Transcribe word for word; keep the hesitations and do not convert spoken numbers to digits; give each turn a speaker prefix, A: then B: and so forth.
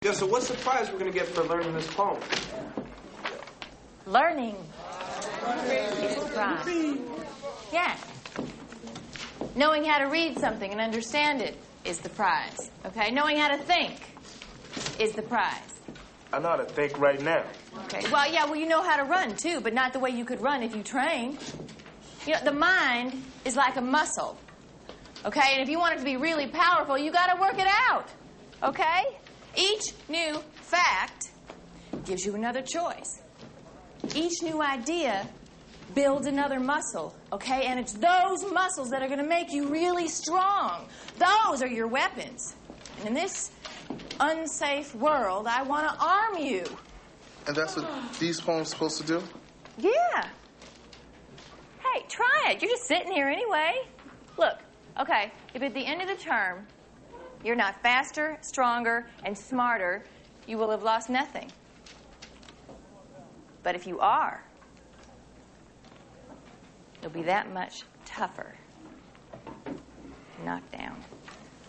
A: Yeah, so what's the prize we're going to get for learning this poem?
B: Learning is the prize. Yeah. Knowing how to read something and understand it is the prize. Okay? Knowing how to think is the prize.
A: I know how to think right now.
B: Okay. Well, yeah, well, you know how to run, too, but not the way you could run if you trained. You know, the mind is like a muscle. Okay? And if you want it to be really powerful, you got to work it out. Okay? Each new fact gives you another choice. Each new idea builds another muscle, okay? And it's those muscles that are going to make you really strong. Those are your weapons. And in this unsafe world, I want to arm you.
C: And that's what these poems are supposed to do?
B: Yeah. Hey, try it. You're just sitting here anyway. Look, okay, if at the end of the term you're not faster, stronger, and smarter, you will have lost nothing. But if you are, you'll be that much tougher to knock down.